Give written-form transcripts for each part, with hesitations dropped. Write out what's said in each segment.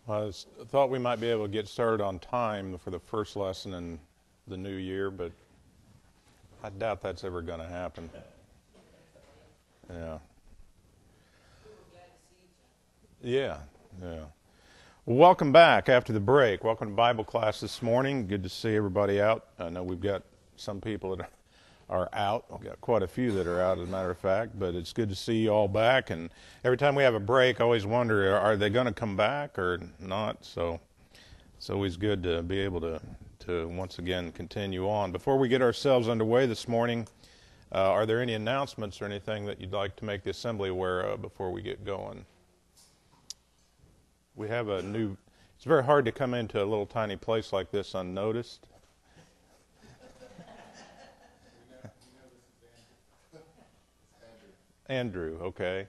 Thought we might be able to get started on time for the first lesson in the new year, but I doubt that's ever going to happen. Yeah. Well, welcome back after the break. Welcome to Bible class this morning. Good to see everybody out. I know we've got some people that are out. We've got quite a few that are out, as a matter of fact, but it's good to see you all back. And every time we have a break, I always wonder, are they going to come back or not? So it's always good to be able to once again continue on. Before we get ourselves underway this morning, are there any announcements or anything that you'd like to make the assembly aware of before we get going? We have it's very hard to come into a little tiny place like this unnoticed. Andrew, okay.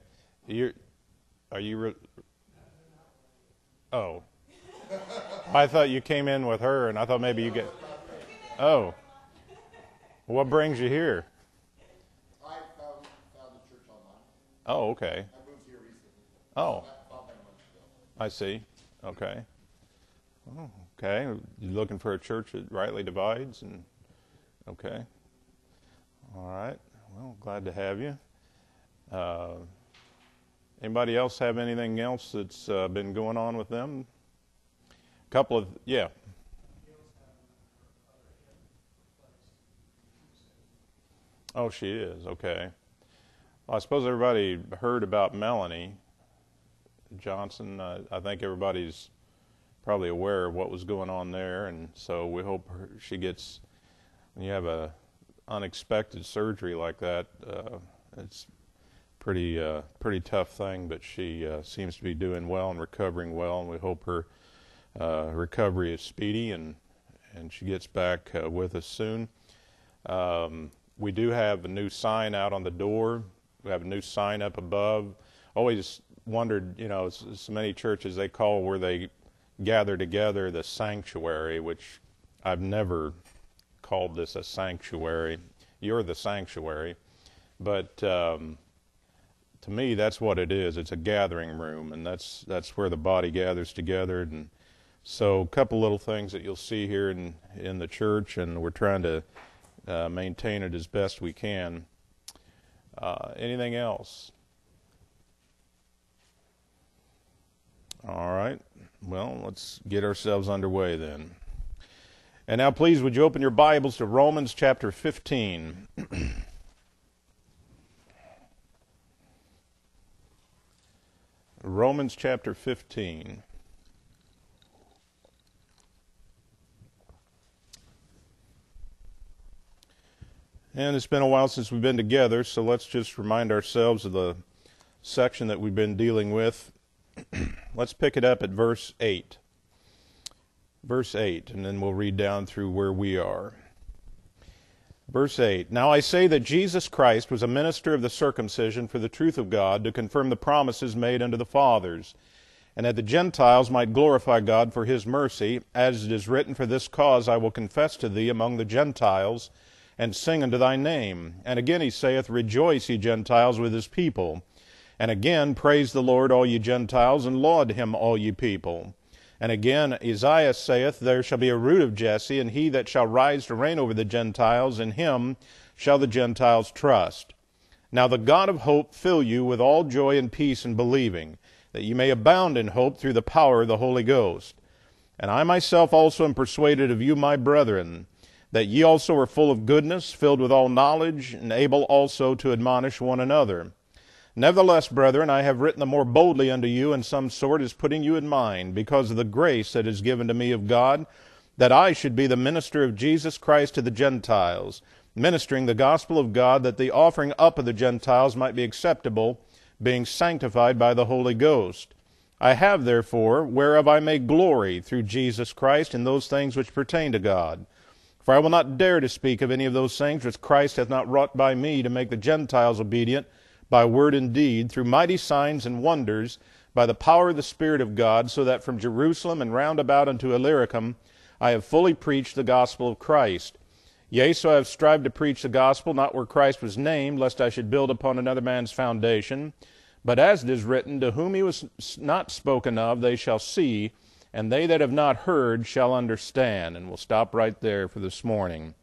Oh. I thought you came in with her, and I thought maybe you get... Oh. What brings you here? I found the church online. Oh, okay. I moved here recently. Oh. About 9 months ago. I see. Okay. Oh, okay. You looking for a church that rightly divides? Okay. All right. Well, glad to have you. Anybody else have anything else that's been going on with them? Yeah. Oh, she is. Okay. Well, I suppose everybody heard about Melanie Johnson. I think everybody's probably aware of what was going on there, and so we hope she gets. When you have a unexpected surgery like that, it's pretty tough thing. But she seems to be doing well and recovering well, and we hope her recovery is speedy and she gets back with us soon. We do have a new sign out on the door. We have a new sign up above. Always wondered, so many churches they call where they gather together the sanctuary, which I've never called this a sanctuary. You're the sanctuary. But to me, that's what it is. It's a gathering room, and that's where the body gathers together. And so a couple little things that you'll see here in the church, and we're trying to maintain it as best we can. Anything else? All right. Well, let's get ourselves underway then. And now, please, would you open your Bibles to Romans chapter 15. Romans chapter 15. And it's been a while since we've been together, so let's just remind ourselves of the section that we've been dealing with. Let's pick it up at verse 8. Verse 8, and then we'll read down through where we are. Verse 8, Now I say that Jesus Christ was a minister of the circumcision for the truth of God, to confirm the promises made unto the fathers, and that the Gentiles might glorify God for his mercy, as it is written, For this cause I will confess to thee among the Gentiles, and sing unto thy name. And again he saith, Rejoice, ye Gentiles, with his people. And again, Praise the Lord, all ye Gentiles, and laud him, all ye people. And again, Isaiah saith, There shall be a root of Jesse, and he that shall rise to reign over the Gentiles, in him shall the Gentiles trust. Now the God of hope fill you with all joy and peace in believing, that ye may abound in hope through the power of the Holy Ghost. And I myself also am persuaded of you, my brethren, that ye also are full of goodness, filled with all knowledge, and able also to admonish one another. Nevertheless, brethren, I have written the more boldly unto you in some sort, as putting you in mind, because of the grace that is given to me of God, that I should be the minister of Jesus Christ to the Gentiles, ministering the gospel of God, that the offering up of the Gentiles might be acceptable, being sanctified by the Holy Ghost. I have, therefore, whereof I may glory through Jesus Christ in those things which pertain to God. For I will not dare to speak of any of those things which Christ hath not wrought by me, to make the Gentiles obedient, by word and deed, through mighty signs and wonders, by the power of the Spirit of God, so that from Jerusalem and round about unto Illyricum I have fully preached the gospel of Christ. Yea, so I have strived to preach the gospel, not where Christ was named, lest I should build upon another man's foundation. But as it is written, to whom he was not spoken of, they shall see, and they that have not heard shall understand. And we'll stop right there for this morning.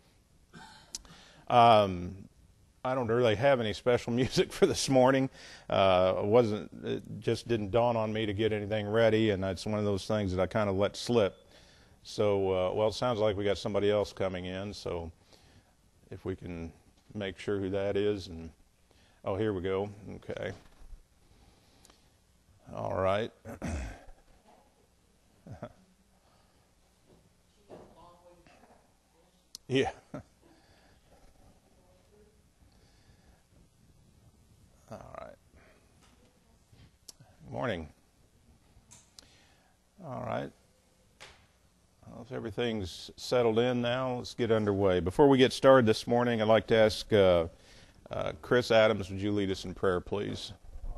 I don't really have any special music for this morning. It just didn't dawn on me to get anything ready, and it's one of those things that I kind of let slip. So, well, it sounds like we got somebody else coming in, so if we can make sure who that is. And oh, here we go. Okay. All right. Yeah. All right. Good morning. All right. Well, if everything's settled in now, let's get underway. Before we get started this morning, I'd like to ask Chris Adams, would you lead us in prayer, please?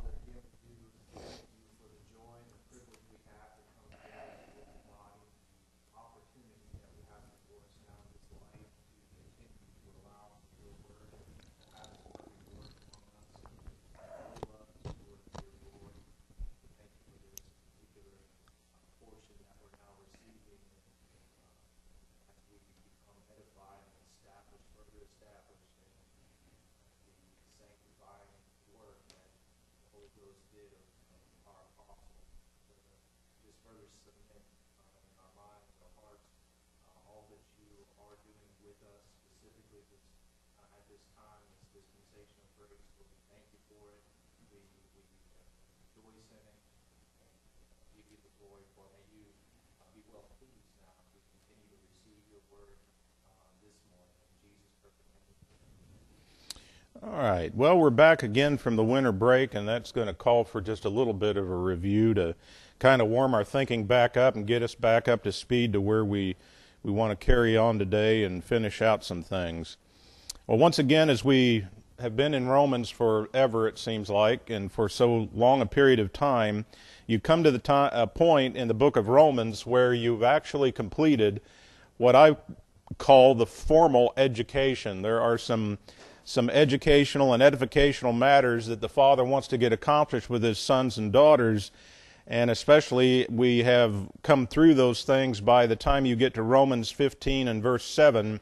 All right. Well, we're back again from the winter break, and that's going to call for just a little bit of a review to kind of warm our thinking back up and get us back up to speed to where we want to carry on today and finish out some things. Well, once again, as we have been in Romans forever, it seems like, and for so long a period of time, you come to a point in the book of Romans where you've actually completed what I call the formal education. There are some educational and edificational matters that the Father wants to get accomplished with His sons and daughters, and especially we have come through those things by the time you get to Romans 15 and verse 7.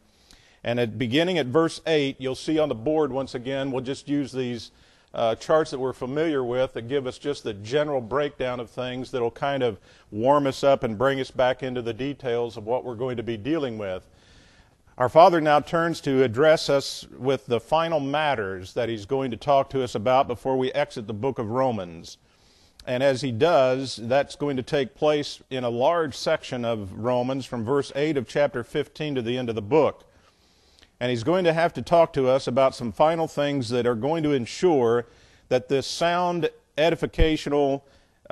And beginning at verse 8, you'll see on the board once again, we'll just use these charts that we're familiar with that give us just the general breakdown of things that will kind of warm us up and bring us back into the details of what we're going to be dealing with. Our Father now turns to address us with the final matters that He's going to talk to us about before we exit the book of Romans. And as He does, that's going to take place in a large section of Romans from verse 8 of chapter 15 to the end of the book. And He's going to have to talk to us about some final things that are going to ensure that this sound, edificational,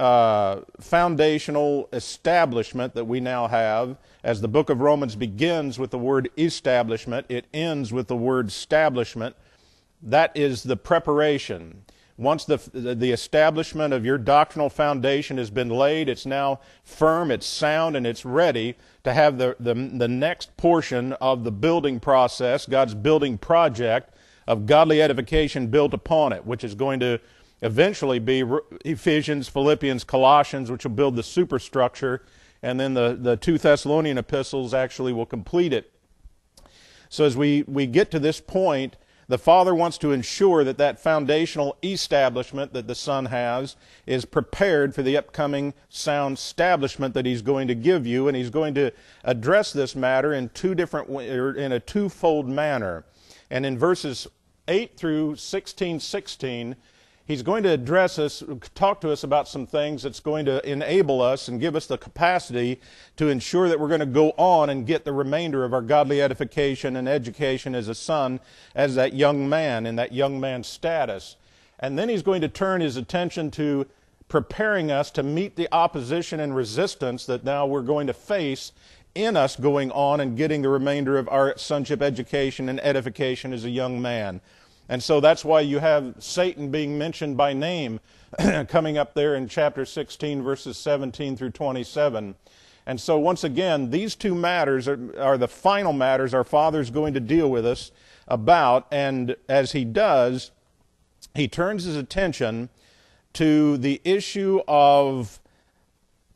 foundational establishment that we now have, as the book of Romans begins with the word establishment, it ends with the word establishment. That is the preparation. Once the establishment of your doctrinal foundation has been laid, it's now firm, it's sound, and it's ready to have the next portion of the building process, God's building project of godly edification built upon it, which is going to eventually be Ephesians, Philippians, Colossians, which will build the superstructure, and then the 2 Thessalonian epistles actually will complete it. So as we get to this point, the Father wants to ensure that that foundational establishment that the Son has is prepared for the upcoming sound establishment that He's going to give you, and He's going to address this matter in a twofold manner. And in verses 8 through 16, He's going to talk to us about some things that's going to enable us and give us the capacity to ensure that we're going to go on and get the remainder of our godly edification and education as a son, as that young man, in that young man's status. And then He's going to turn His attention to preparing us to meet the opposition and resistance that now we're going to face in us going on and getting the remainder of our sonship education and edification as a young man. And so that's why you have Satan being mentioned by name coming up there in chapter 16, verses 17 through 27. And so once again, these two matters are the final matters our Father's going to deal with us about. And as He does, He turns His attention to the issue of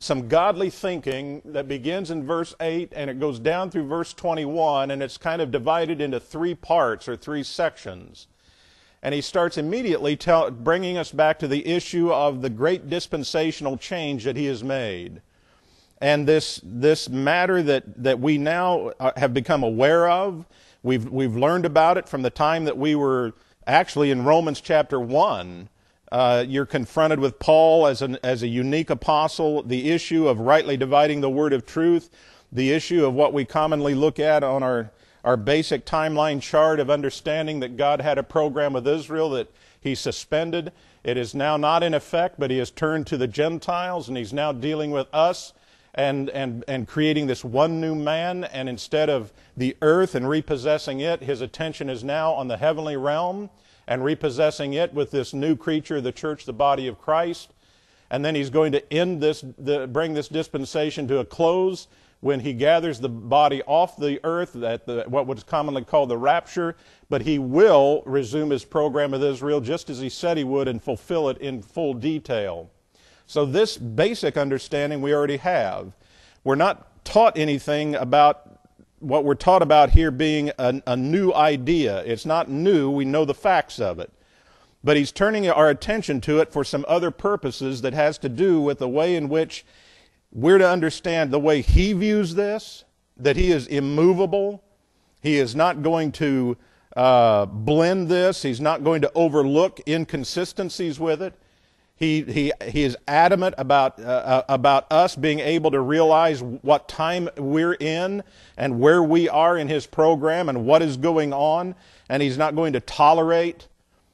some godly thinking that begins in verse 8 and it goes down through verse 21, and it's kind of divided into three parts or three sections. And he starts immediately bringing us back to the issue of the great dispensational change that he has made. And this matter that we now have become aware of, we've learned about it from the time that we were actually in Romans chapter 1. You're confronted with Paul as a unique apostle, the issue of rightly dividing the word of truth, the issue of what we commonly look at on our basic timeline chart of understanding that God had a program with Israel that he suspended. It is now not in effect, but he has turned to the Gentiles, and he's now dealing with us and creating this one new man. And instead of the earth and repossessing it, his attention is now on the heavenly realm and repossessing it with this new creature, the church, the body of Christ. And then he's going to bring this dispensation to a close when he gathers the body off the earth at what was commonly called the rapture. But he will resume his program with Israel just as he said he would and fulfill it in full detail. So this basic understanding we already have. We're not taught anything about what we're taught about here being a new idea. It's not new. We know the facts of it. But he's turning our attention to it for some other purposes that has to do with the way in which we're to understand the way he views this, that he is immovable. He is not going to blend this. He's not going to overlook inconsistencies with it. He is adamant about us being able to realize what time we're in and where we are in his program and what is going on. And he's not going to tolerate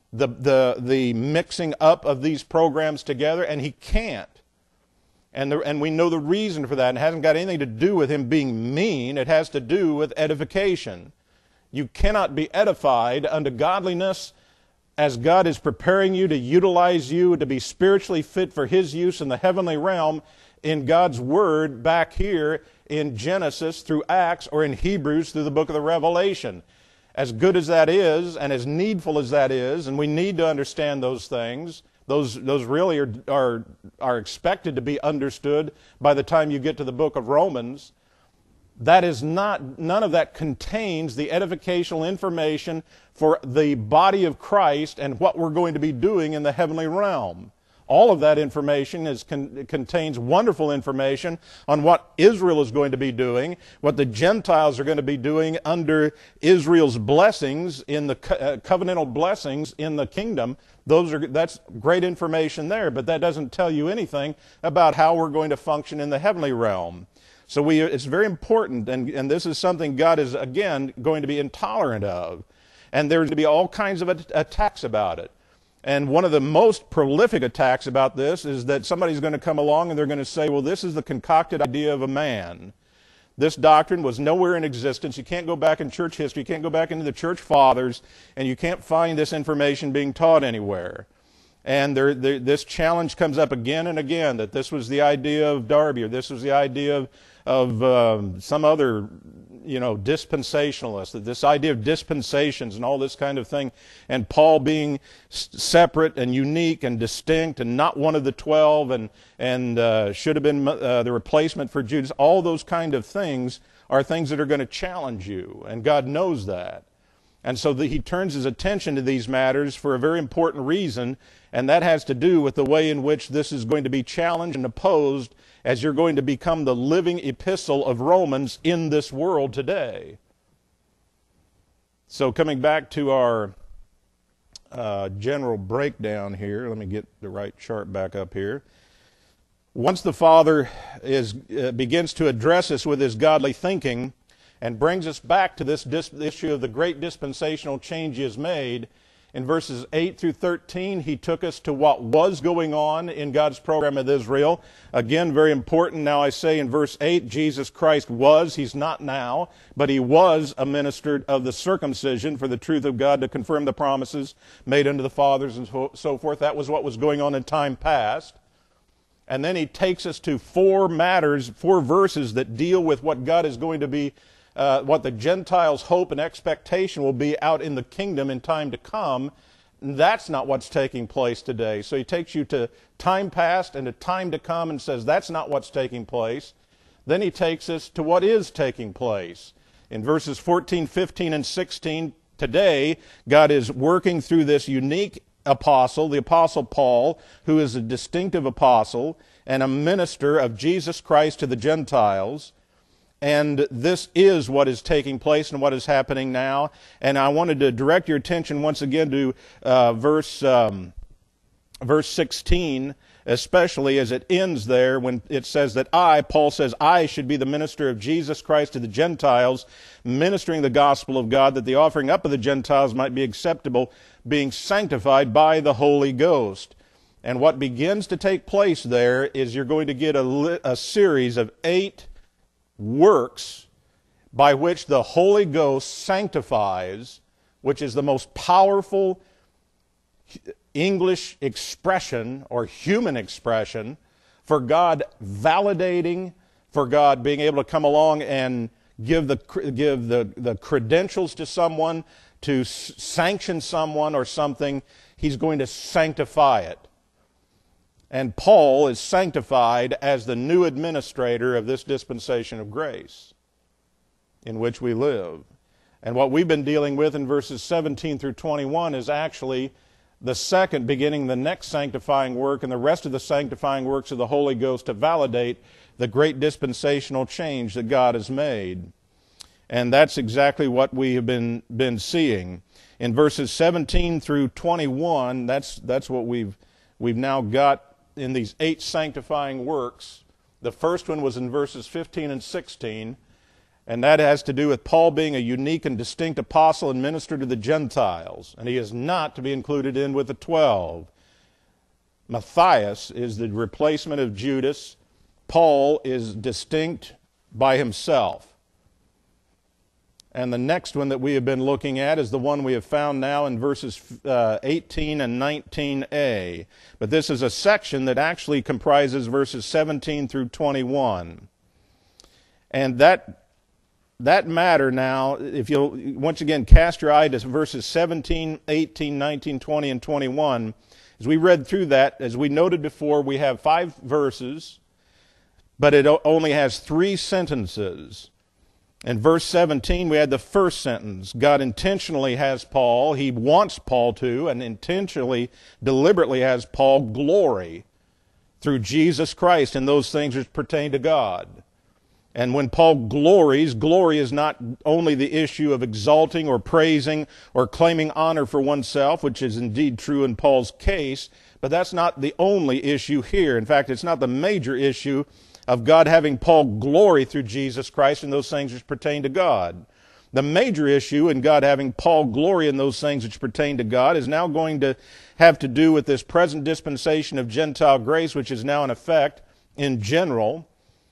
the mixing up of these programs together, and he can't. And we know the reason for that. And it hasn't got anything to do with him being mean. It has to do with edification. You cannot be edified unto godliness as God is preparing you to utilize you to be spiritually fit for his use in the heavenly realm in God's Word back here in Genesis through Acts or in Hebrews through the book of the Revelation. As good as that is and as needful as that is, and we need to understand those things, those really are expected to be understood by the time you get to the book of Romans. That is not, none of that contains the edificational information for the body of Christ and what we're going to be doing in the heavenly realm. All of that information contains wonderful information on what Israel is going to be doing, what the Gentiles are going to be doing under Israel's blessings in the covenantal blessings in the kingdom. That's great information there, but that doesn't tell you anything about how we're going to function in the heavenly realm. So it's very important, and this is something God is, again, going to be intolerant of. And there's going to be all kinds of attacks about it. And one of the most prolific attacks about this is that somebody's going to come along and they're going to say, well, this is the concocted idea of a man. This doctrine was nowhere in existence. You can't go back in church history. You can't go back into the church fathers, and you can't find this information being taught anywhere. And this challenge comes up again and again, that this was the idea of Darby, or this was the idea of some other, dispensationalist, that this idea of dispensations and all this kind of thing, and Paul being separate and unique and distinct and not one of the 12 and should have been the replacement for Judas. All those kind of things are things that are going to challenge you, and God knows that. And so he turns his attention to these matters for a very important reason, and that has to do with the way in which this is going to be challenged and opposed as you're going to become the living epistle of Romans in this world today. So coming back to our general breakdown here, let me get the right chart back up here. Once the Father begins to address us with his godly thinking and brings us back to this issue of the great dispensational change he has made, in verses 8 through 13, he took us to what was going on in God's program with Israel. Again, very important. Now I say in verse 8, Jesus Christ was, he's not now, but he was a minister of the circumcision for the truth of God to confirm the promises made unto the fathers and so forth. That was what was going on in time past. And then he takes us to four verses that deal with what God is going to be what the Gentiles' hope and expectation will be out in the kingdom in time to come. that's not what's taking place today. So he takes you to time past and to time to come and says that's not what's taking place. Then he takes us to what is taking place. In verses 14, 15, and 16, today, God is working through this unique apostle, the Apostle Paul, who is a distinctive apostle and a minister of Jesus Christ to the Gentiles. And this is what is taking place and what is happening now. And I wanted to direct your attention once again to verse 16, especially as it ends there when it says that Paul says, I should be the minister of Jesus Christ to the Gentiles, ministering the gospel of God, that the offering up of the Gentiles might be acceptable, being sanctified by the Holy Ghost. And what begins to take place there is you're going to get a series of 8 works by which the Holy Ghost sanctifies, which is the most powerful English expression or human expression for God validating, for God being able to come along and give the credentials to someone, to sanction someone or something. He's going to sanctify it. And Paul is sanctified as the new administrator of this dispensation of grace in which we live. And what we've been dealing with in verses 17 through 21 is actually the second, beginning the next sanctifying work and the rest of the sanctifying works of the Holy Ghost to validate the great dispensational change that God has made. And that's exactly what we have been seeing. In verses 17 through 21, that's what we've now got in these 8 sanctifying works. The first one was in verses 15 and 16, and that has to do with Paul being a unique and distinct apostle and minister to the Gentiles, and he is not to be included in with the 12. Matthias is the replacement of Judas. Paul is distinct by himself. And the next one that we have been looking at is the one we have found now in verses 18 and 19a. But this is a section that actually comprises verses 17 through 21. And that matter now, if you'll once again cast your eye to verses 17, 18, 19, 20, and 21, as we read through that, as we noted before, we have 5 verses, but it only has 3 sentences. In verse 17, we had the first sentence. God intentionally has Paul, he wants Paul to, and intentionally, deliberately has Paul glory through Jesus Christ in those things which pertain to God. And when Paul glories, glory is not only the issue of exalting or praising or claiming honor for oneself, which is indeed true in Paul's case, but that's not the only issue here. In fact, it's not the major issue of God having Paul glory through Jesus Christ in those things which pertain to God. The major issue in God having Paul glory in those things which pertain to God is now going to have to do with this present dispensation of Gentile grace, which is now in effect in general,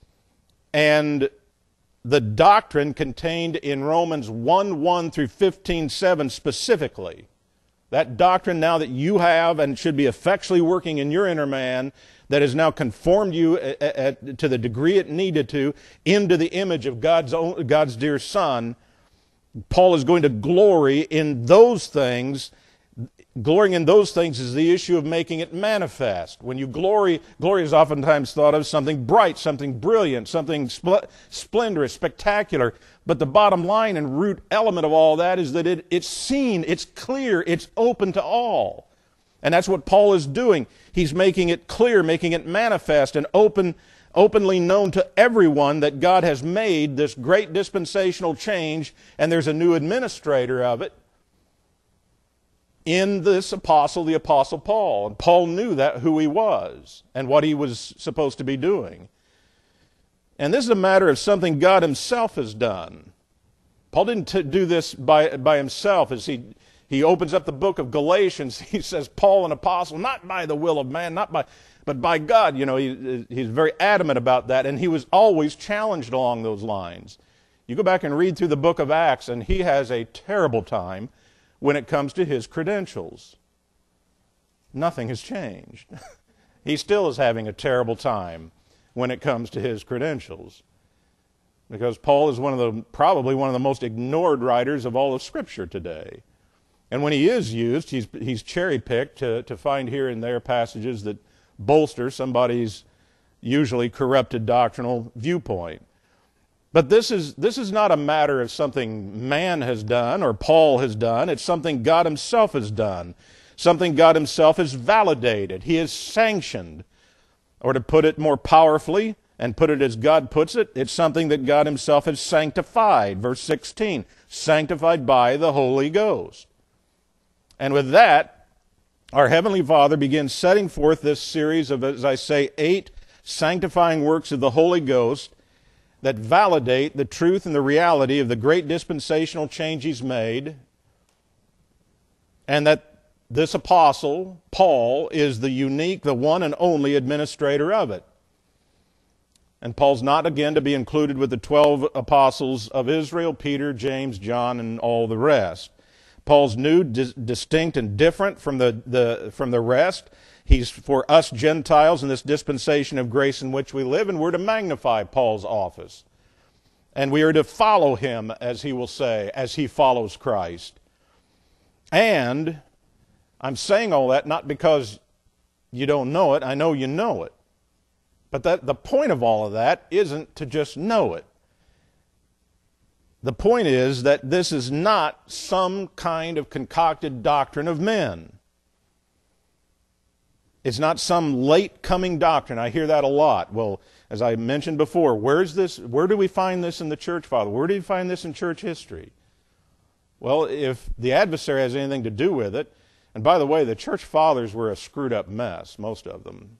and the doctrine contained in Romans 1:1 through 15:7 specifically. That doctrine now that you have and should be effectually working in your inner man, that has now conformed you to the degree it needed to into the image of God's dear Son. Paul is going to glory in those things. Glorying in those things is the issue of making it manifest. When you glory is oftentimes thought of something bright, something brilliant, something splendorous, spectacular. But the bottom line and root element of all that is that it's seen, it's clear, it's open to all. And that's what Paul is doing. He's making it clear, making it manifest and openly known to everyone that God has made this great dispensational change, and there's a new administrator of it in this apostle, the Apostle Paul. And Paul knew that who he was and what he was supposed to be doing. And this is a matter of something God himself has done. Paul didn't do this by himself. As he opens up the book of Galatians, he says, Paul, an apostle, not by the will of man, but by God. You know, he's very adamant about that, and he was always challenged along those lines. You go back and read through the book of Acts, and he has a terrible time when it comes to his credentials. Nothing has changed. He still is having a terrible time when it comes to his credentials, because Paul is probably one of the most ignored writers of all of Scripture today. And when he is used, he's cherry-picked to find here and there passages that bolster somebody's usually corrupted doctrinal viewpoint. But this is not a matter of something man has done or Paul has done. It's something God himself has done, something God himself has validated. He has sanctioned. Or to put it more powerfully, and put it as God puts it, it's something that God himself has sanctified. Verse 16, sanctified by the Holy Ghost. And with that, our Heavenly Father begins setting forth this series of, as I say, 8 sanctifying works of the Holy Ghost that validate the truth and the reality of the great dispensational change he's made, and that this apostle, Paul, is the unique, the one and only administrator of it. And Paul's not, again, to be included with the 12 apostles of Israel, Peter, James, John, and all the rest. Paul's new, distinct, and different from the rest. He's for us Gentiles in this dispensation of grace in which we live, and we're to magnify Paul's office. And we are to follow him, as he will say, as he follows Christ. And I'm saying all that not because you don't know it. I know you know it. But the point of all of that isn't to just know it. The point is that this is not some kind of concocted doctrine of men. It's not some late coming doctrine. I hear that a lot. Well, as I mentioned before, where do we find this in the church, Father? Where do you find this in church history? Well, if the adversary has anything to do with it, and by the way, the church fathers were a screwed up mess, most of them.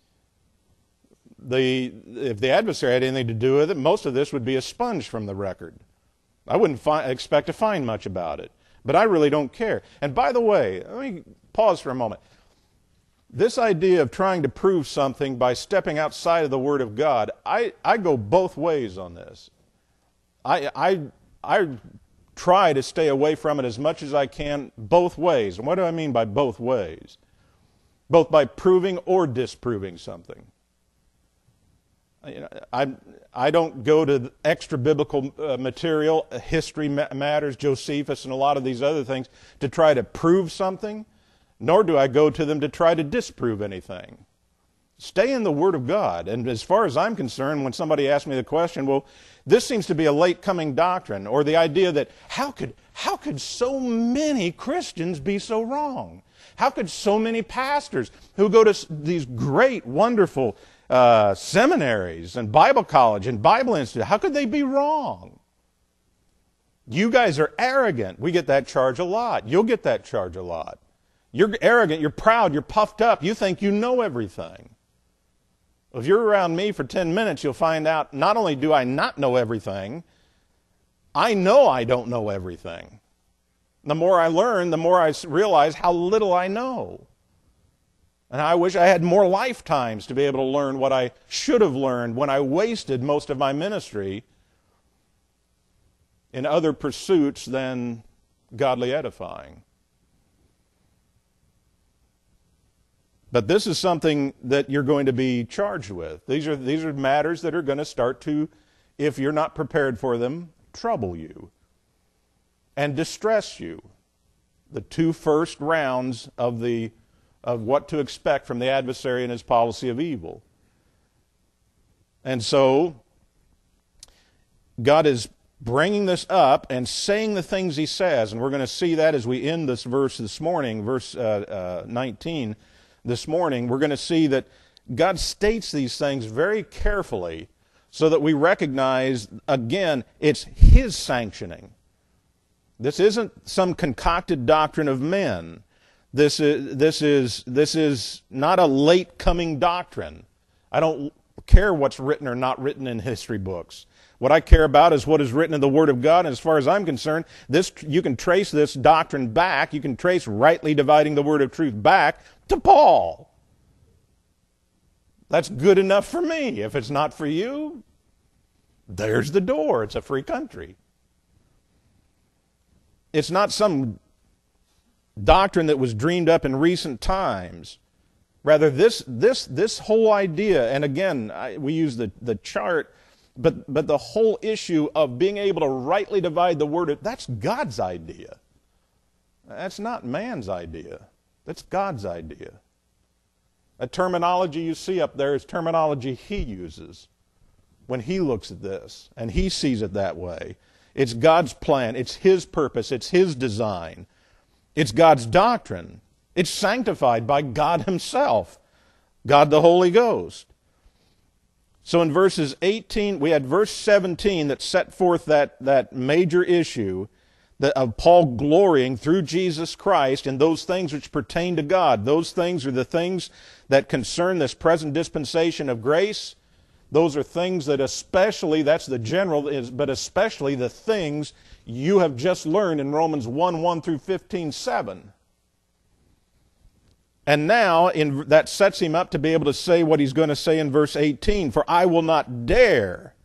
If the adversary had anything to do with it, most of this would be a sponge from the record. I wouldn't expect to find much about it. But I really don't care. And by the way, let me pause for a moment. This idea of trying to prove something by stepping outside of the Word of God, I go both ways on this. I try to stay away from it as much as I can both ways. And what do I mean by both ways? Both by proving or disproving something. I don't go to extra biblical material, history matters, Josephus, and a lot of these other things to try to prove something, nor do I go to them to try to disprove anything. Stay in the Word of God. And as far as I'm concerned, when somebody asks me the question, well, this seems to be a late coming doctrine, or the idea that how could so many Christians be so wrong? How could so many pastors who go to these great, wonderful seminaries and Bible college and Bible institute, how could they be wrong? You guys are arrogant. We get that charge a lot. You'll get that charge a lot. You're arrogant, you're proud, you're puffed up. You think you know everything. If you're around me for 10 minutes, you'll find out not only do I not know everything, I know I don't know everything. The more I learn, the more I realize how little I know. And I wish I had more lifetimes to be able to learn what I should have learned when I wasted most of my ministry in other pursuits than godly edifying. But this is something that you're going to be charged with. These are matters that are going to start to, if you're not prepared for them, trouble you and distress you. The 2 first rounds of what to expect from the adversary and his policy of evil. And so, God is bringing this up and saying the things he says, and we're going to see that as we end this verse this morning, verse 19 this morning. We're going to see that God states these things very carefully so that we recognize, again, it's his sanctioning. This isn't some concocted doctrine of men. This is not a late coming doctrine. I don't care what's written or not written in history books. What I care about is what is written in the Word of God. And as far as I'm concerned, you can trace this doctrine back. You can trace rightly dividing the word of truth back to Paul. That's good enough for me. If it's not for you, there's the door. It's a free country. It's not some doctrine that was dreamed up in recent times. Rather, this whole idea, and again, we use the chart, but the whole issue of being able to rightly divide the word, that's God's idea. That's not man's idea. That's God's idea. A terminology you see up there is terminology He uses when He looks at this, and He sees it that way. It's God's plan. It's His purpose. It's His design. It's God's doctrine. It's sanctified by God Himself, God the Holy Ghost. So in verses 18, we had verse 17 that set forth that major issue of Paul glorying through Jesus Christ in those things which pertain to God. Those things are the things that concern this present dispensation of grace. Those are things that especially, that's the general, but especially the things you have just learned in Romans 1 through 15:7. And now that sets him up to be able to say what he's going to say in verse 18. For I will not dare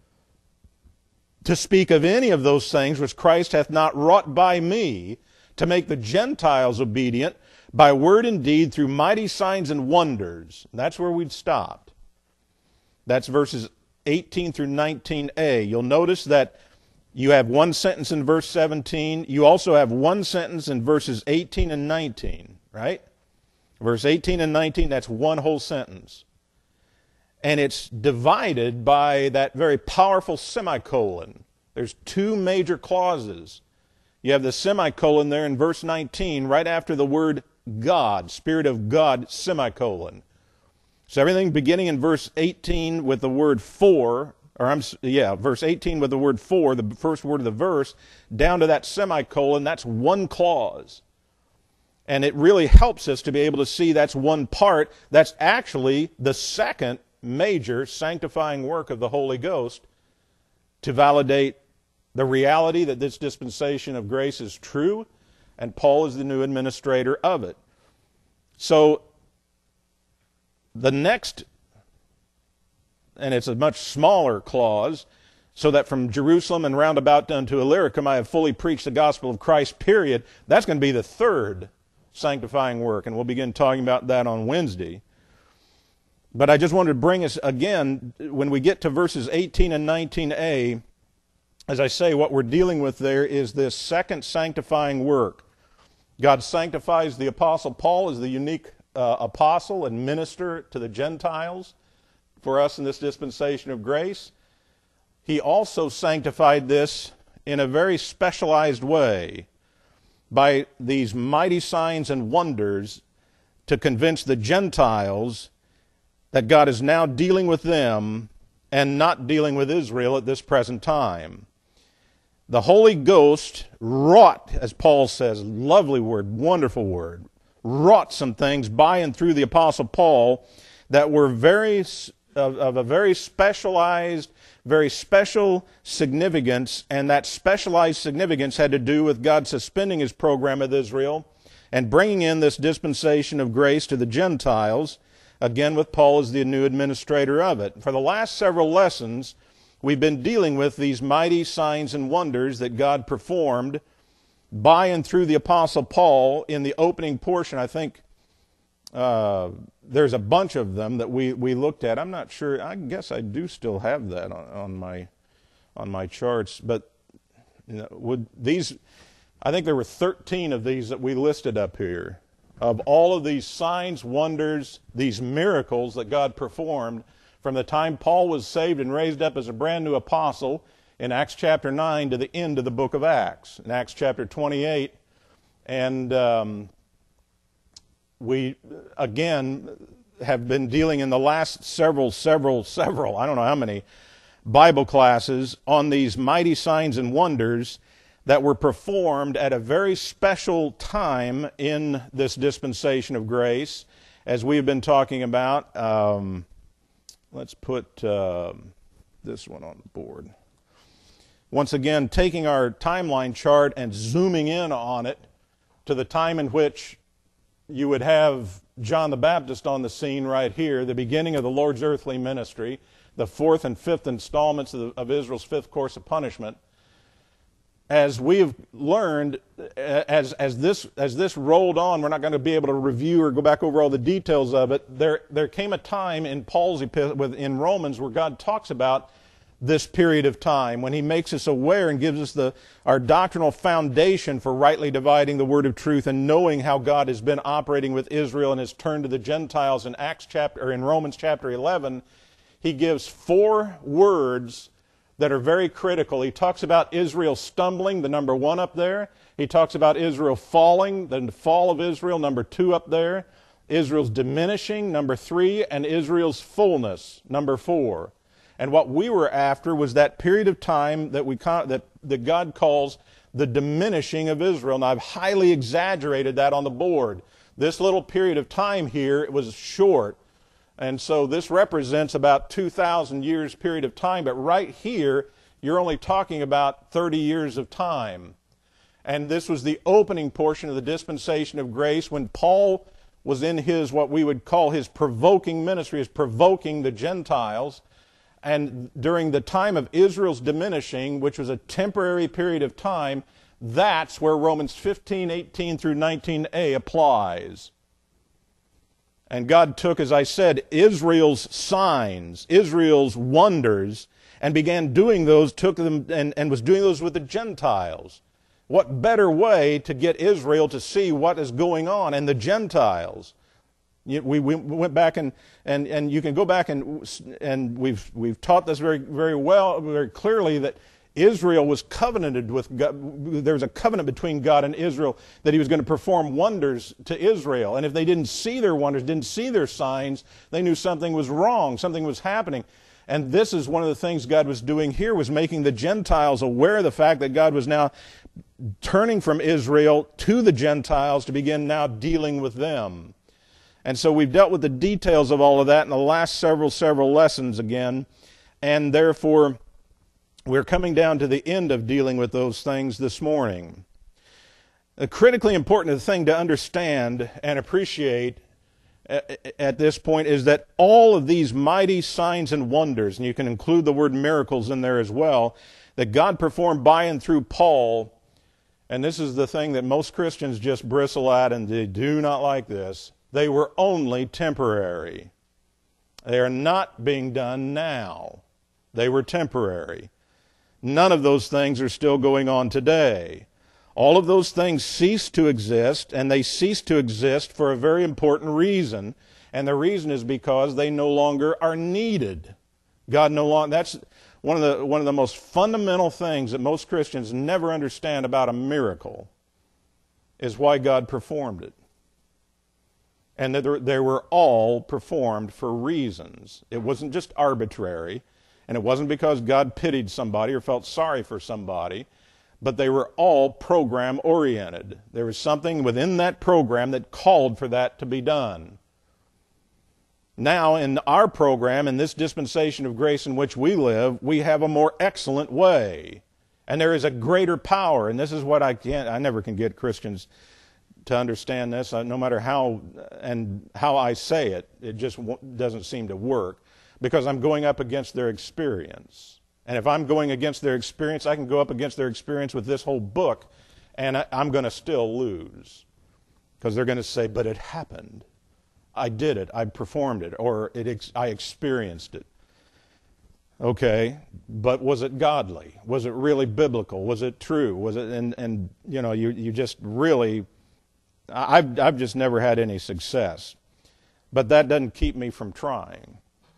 to speak of any of those things which Christ hath not wrought by me, to make the Gentiles obedient by word and deed through mighty signs and wonders. And that's where we'd stopped. That's verses 18 through 19a. You'll notice that you have one sentence in verse 17. You also have one sentence in verses 18 and 19, right? Verse 18 and 19, that's one whole sentence. And it's divided by that very powerful semicolon. There's two major clauses. You have the semicolon there in verse 19, right after the word God, Spirit of God, semicolon. So everything beginning in verse 18 with the word for, verse 18 with the word for, the first word of the verse, down to that semicolon, that's one clause. And it really helps us to be able to see that's one part. That's actually the second major sanctifying work of the Holy Ghost to validate the reality that this dispensation of grace is true, and Paul is the new administrator of it. So the next, and it's a much smaller clause, so that from Jerusalem and round about unto Illyricum I have fully preached the gospel of Christ, period. That's going to be the third sanctifying work, and we'll begin talking about that on Wednesday. But I just wanted to bring us again, when we get to verses 18 and 19a, as I say, what we're dealing with there is this second sanctifying work. God sanctifies the Apostle Paul as the unique apostle and minister to the Gentiles for us in this dispensation of grace. He also sanctified this in a very specialized way by these mighty signs and wonders to convince the Gentiles that God is now dealing with them and not dealing with Israel at this present time. The Holy Ghost wrought, as Paul says, lovely word, wonderful word, wrought some things by and through the Apostle Paul that were of a very specialized, very special significance, and that specialized significance had to do with God suspending His program with Israel and bringing in this dispensation of grace to the Gentiles, again with Paul as the new administrator of it. For the last several lessons, we've been dealing with these mighty signs and wonders that God performed by and through the Apostle Paul in the opening portion. I think there's a bunch of them that we looked at. I'm not sure. I guess I do still have that on my charts. But I think there were 13 of these that we listed up here. Of all of these signs, wonders, these miracles that God performed from the time Paul was saved and raised up as a brand new apostle in Acts chapter 9 to the end of the book of Acts, in Acts chapter 28. And we, again, have been dealing in the last several, I don't know how many, Bible classes on these mighty signs and wonders that were performed at a very special time in this dispensation of grace, as we've been talking about. Let's put this one on the board. Once again, taking our timeline chart and zooming in on it to the time in which you would have John the Baptist on the scene right here, the beginning of the Lord's earthly ministry, the fourth and fifth installments of Israel's fifth course of punishment. As we have learned, as this rolled on, we're not going to be able to review or go back over all the details of it. There came a time in Paul's epistle, in Romans, where God talks about this period of time, when he makes us aware and gives us our doctrinal foundation for rightly dividing the word of truth and knowing how God has been operating with Israel and has turned to the Gentiles in in Romans chapter 11, he gives 4 words that are very critical. He talks about Israel stumbling, the number 1 up there. He talks about Israel falling, the fall of Israel, number 2 up there. Israel's diminishing, number 3, and Israel's fullness, number 4. And what we were after was that period of time that God calls the diminishing of Israel. And I've highly exaggerated that on the board. This little period of time here, it was short. And so this represents about 2,000 years period of time. But right here, you're only talking about 30 years of time. And this was the opening portion of the dispensation of grace when Paul was in his, what we would call his provoking ministry, his provoking the Gentiles. And during the time of Israel's diminishing, which was a temporary period of time, that's where Romans 15:18 through 19a applies. And God took, as I said, Israel's signs, Israel's wonders, and began doing those, took them and was doing those with the Gentiles. What better way to get Israel to see what is going on and the Gentiles? We went back and you can go back and we've taught this very, very well, very clearly, that Israel was covenanted with God. There was a covenant between God and Israel that he was going to perform wonders to Israel. And if they didn't see their wonders, didn't see their signs, they knew something was wrong, something was happening. And this is one of the things God was doing here, was making the Gentiles aware of the fact that God was now turning from Israel to the Gentiles to begin now dealing with them. And so we've dealt with the details of all of that in the last several lessons again. And therefore, we're coming down to the end of dealing with those things this morning. A critically important thing to understand and appreciate at this point is that all of these mighty signs and wonders, and you can include the word miracles in there as well, that God performed by and through Paul, and this is the thing that most Christians just bristle at, and they do not like this, they were only temporary. They are not being done now. They were temporary. None of those things are still going on today. All of those things cease to exist, and they cease to exist for a very important reason. And the reason is because they no longer are needed. God no longer, that's one of the most fundamental things that most Christians never understand about a miracle, is why God performed it. And that they were all performed for reasons. It wasn't just arbitrary, and it wasn't because God pitied somebody or felt sorry for somebody, but they were all program-oriented. There was something within that program that called for that to be done. Now, in our program, in this dispensation of grace in which we live, we have a more excellent way. And there is a greater power, and this is what I never can get Christians to understand this, no matter how I say it, it just doesn't seem to work, because I'm going up against their experience. And if I'm going against their experience, I can go up against their experience with this whole book, and I'm going to still lose. Because they're going to say, but it happened. I did it. I performed it. Or I experienced it. Okay, but was it godly? Was it really biblical? Was it true? Was it? And you know, you just really, I've just never had any success. But that doesn't keep me from trying.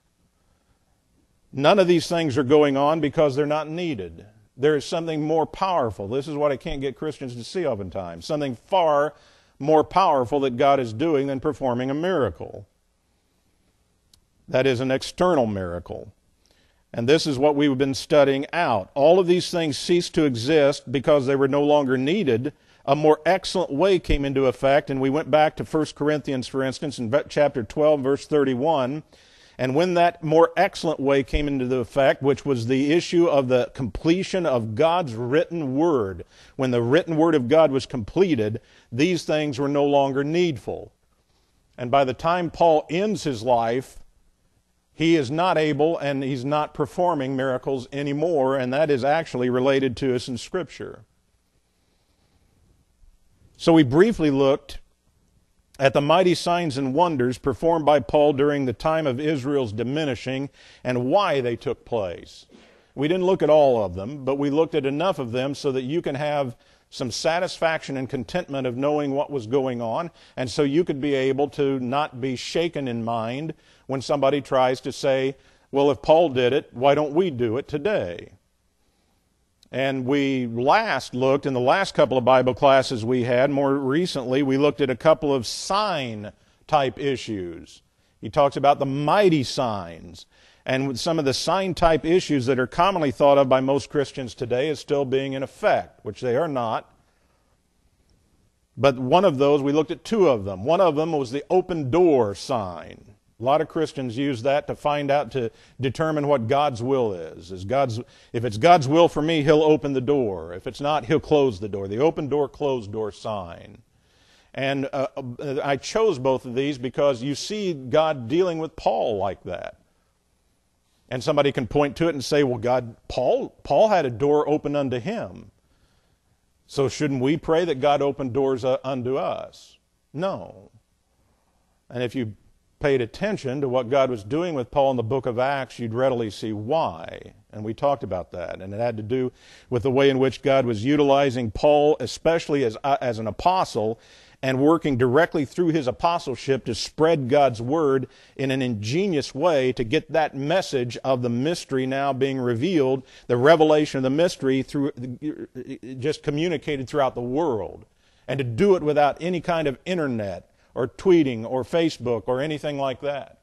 None of these things are going on because they're not needed. There is something more powerful. This is what I can't get Christians to see oftentimes. Something far more powerful that God is doing than performing a miracle. That is an external miracle. And this is what we've been studying out. All of these things ceased to exist because they were no longer needed. A more excellent way came into effect, and we went back to 1 Corinthians, for instance, in chapter 12, verse 31. And when that more excellent way came into effect, which was the issue of the completion of God's written word, when the written word of God was completed, these things were no longer needful. And by the time Paul ends his life, he is not able and he's not performing miracles anymore, and that is actually related to us in Scripture. So we briefly looked at the mighty signs and wonders performed by Paul during the time of Israel's diminishing and why they took place. We didn't look at all of them, but we looked at enough of them so that you can have some satisfaction and contentment of knowing what was going on, and so you could be able to not be shaken in mind when somebody tries to say, well, if Paul did it, why don't we do it today? And we last looked, in the last couple of Bible classes we had, more recently, we looked at a couple of sign-type issues. He talks about the mighty signs, and with some of the sign-type issues that are commonly thought of by most Christians today as still being in effect, which they are not. But one of those, we looked at two of them. One of them was the open door sign. A lot of Christians use that to find out, to determine what God's will is. If it's God's will for me, He'll open the door. If it's not, He'll close the door. The open door, closed door sign. And I chose both of these because you see God dealing with Paul like that. And somebody can point to it and say, well, Paul had a door open unto him. So shouldn't we pray that God opened doors unto us? No. And if you paid attention to what God was doing with Paul in the book of Acts, you'd readily see why. And we talked about that. And it had to do with the way in which God was utilizing Paul, especially as an apostle, and working directly through his apostleship to spread God's word in an ingenious way to get that message of the mystery now being revealed, the revelation of the mystery through just communicated throughout the world. And to do it without any kind of internet or tweeting or Facebook or anything like that.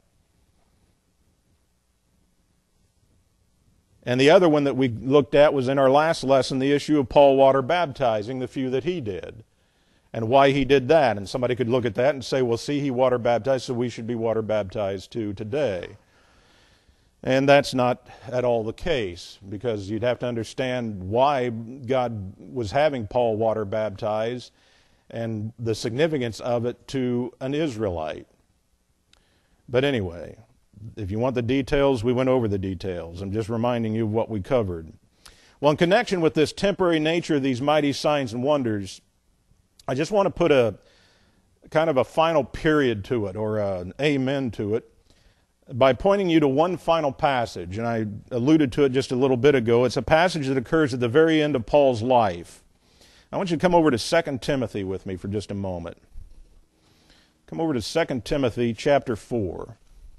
And the other one that we looked at was in our last lesson, the issue of Paul water baptizing, the few that he did, and why he did that. And somebody could look at that and say, well, see, he water baptized, so we should be water baptized too today. And that's not at all the case, because you'd have to understand why God was having Paul water baptized and the significance of it to an Israelite. But anyway, if you want the details, we went over the details. I'm just reminding you of what we covered. Well, in connection with this temporary nature of these mighty signs and wonders, I just want to put a kind of a final period to it, or an amen to it, by pointing you to one final passage. And I alluded to it just a little bit ago. It's a passage that occurs at the very end of Paul's life. I want you to come over to 2 Timothy with me for just a moment. Come over to 2 Timothy chapter 4.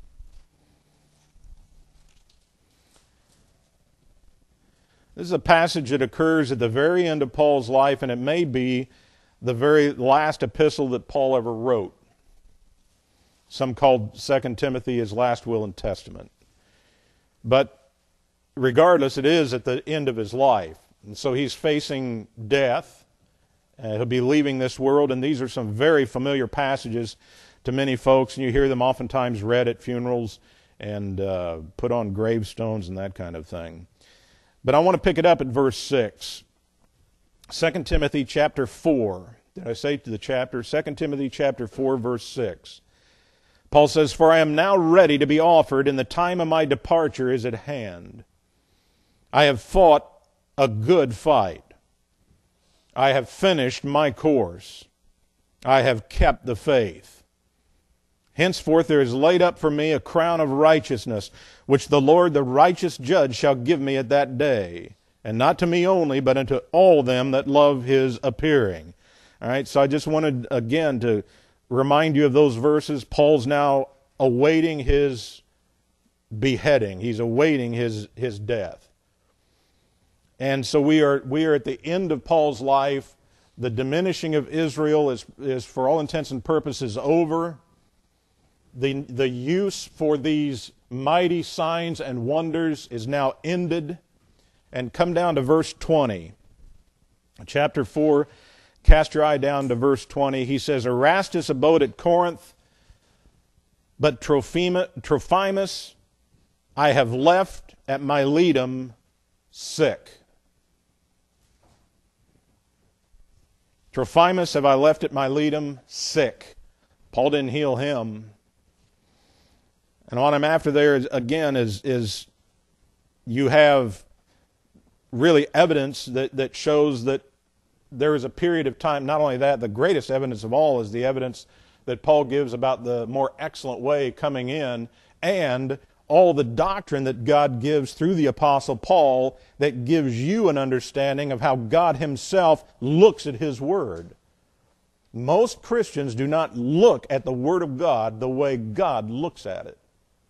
This is a passage that occurs at the very end of Paul's life, and it may be the very last epistle that Paul ever wrote. Some called 2 Timothy his last will and testament. But regardless, it is at the end of his life. And so he's facing death. He'll be leaving this world, and these are some very familiar passages to many folks, and you hear them oftentimes read at funerals and put on gravestones and that kind of thing. But I want to pick it up at verse 6. 2 Timothy chapter 4. Did I say to the chapter? 2 Timothy chapter 4, verse 6. Paul says, "For I am now ready to be offered, and the time of my departure is at hand. I have fought a good fight. I have finished my course. I have kept the faith. Henceforth there is laid up for me a crown of righteousness, which the Lord, the righteous judge, shall give me at that day. And not to me only, but unto all them that love his appearing." All right, so I just wanted, again, to remind you of those verses. Paul's now awaiting his beheading. He's awaiting his death. And so we are at the end of Paul's life. The diminishing of Israel is for all intents and purposes over. The use for these mighty signs and wonders is now ended. And come down to verse 20. Chapter 4, cast your eye down to verse 20. He says, "Erastus abode at Corinth, but Trophimus I have left at Miletum sick." Trophimus have I left at Miletum sick. Paul didn't heal him. And what I'm after there again is you have really evidence that shows that there is a period of time. Not only that, the greatest evidence of all is the evidence that Paul gives about the more excellent way coming in, and all the doctrine that God gives through the Apostle Paul that gives you an understanding of how God Himself looks at His Word. Most Christians do not look at the Word of God the way God looks at it.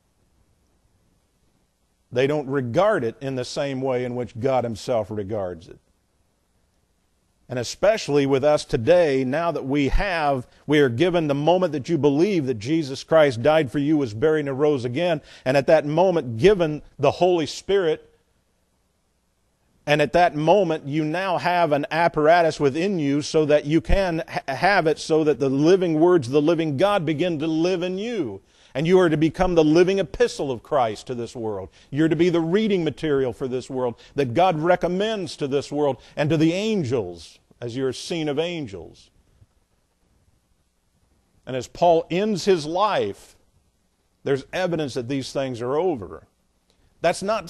They don't regard it in the same way in which God Himself regards it. And especially with us today, now that we are given the moment that you believe that Jesus Christ died for you, was buried, and rose again, and at that moment given the Holy Spirit, and at that moment you now have an apparatus within you so that you can have it so that the living words of the living God begin to live in you. And you are to become the living epistle of Christ to this world. You're to be the reading material for this world that God recommends to this world and to the angels, as you're seen of angels. And as Paul ends his life, there's evidence that these things are over. That's not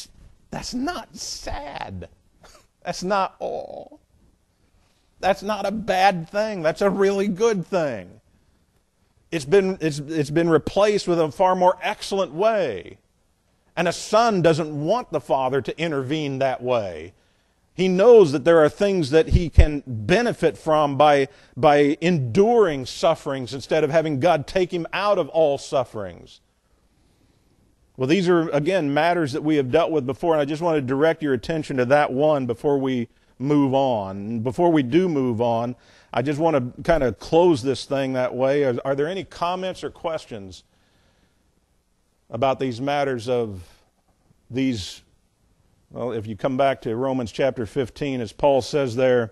sad. That's not all. That's not a bad thing. That's a really good thing. It's been replaced with a far more excellent way. And a son doesn't want the father to intervene that way. He knows that there are things that he can benefit from by enduring sufferings instead of having God take him out of all sufferings. Well, these are, again, matters that we have dealt with before, and I just want to direct your attention to that one before we move on. And before we do move on, I just want to kind of close this thing that way. Are there any comments or questions about these matters of these? Well, if you come back to Romans chapter 15, as Paul says there,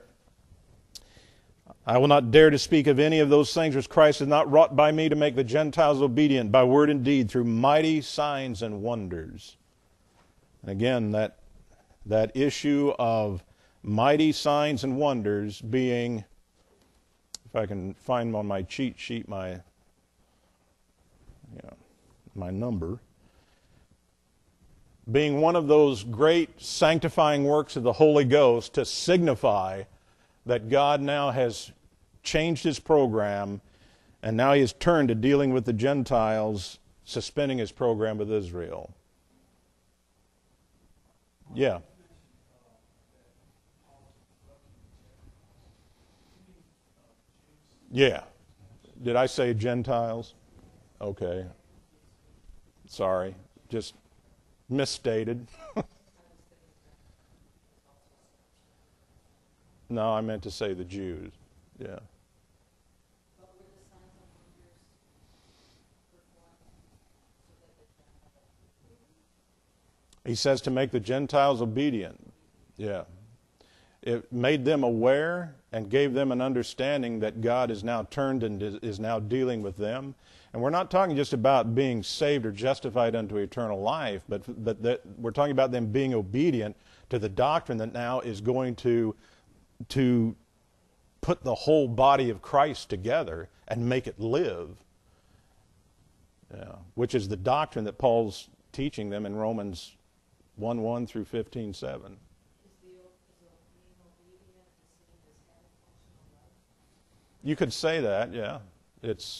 I will not dare to speak of any of those things which Christ has not wrought by me to make the Gentiles obedient by word and deed through mighty signs and wonders. And again, that issue of mighty signs and wonders being, if I can find on my cheat sheet my number, being one of those great sanctifying works of the Holy Ghost to signify that God now has changed His program and now He has turned to dealing with the Gentiles, suspending His program with Israel. Yeah. Yeah. Did I say Gentiles? Okay. Sorry. Just misstated. No, I meant to say the Jews. Yeah. He says to make the Gentiles obedient. Yeah. It made them aware and gave them an understanding that God is now turned and is now dealing with them. And we're not talking just about being saved or justified unto eternal life, but that we're talking about them being obedient to the doctrine that now is going to put the whole body of Christ together and make it live, which is the doctrine that Paul's teaching them in Romans 1:1 through 15:7. You could say that, yeah. It's